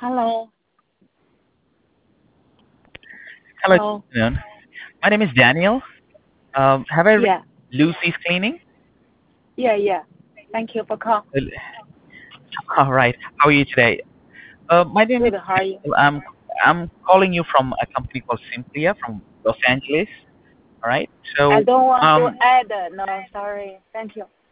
Hello. Hello, Hello. good afternoon. My name is Daniel. Have I reached Yeah. Lucy's Cleaning? Yeah. Thank you for call. Well, all right. How are you today? My name is Good. How are you? Daniel. I'm calling you from a company called Simplia from Los Angeles. All right. I So don't want to um add. No, sorry. Thank you.